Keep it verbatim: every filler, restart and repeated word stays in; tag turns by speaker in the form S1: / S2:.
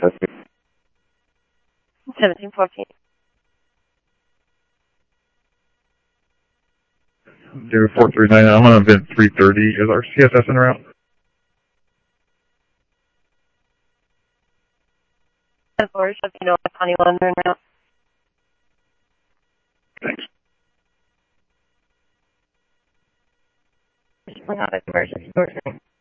S1: seventeen fourteen.
S2: Zero four three nine. I'm on event three thirty. Is our C S S en route?
S1: ten four, so you know, twenty-one right now.
S2: Thanks.
S1: Just bring out a emergency person.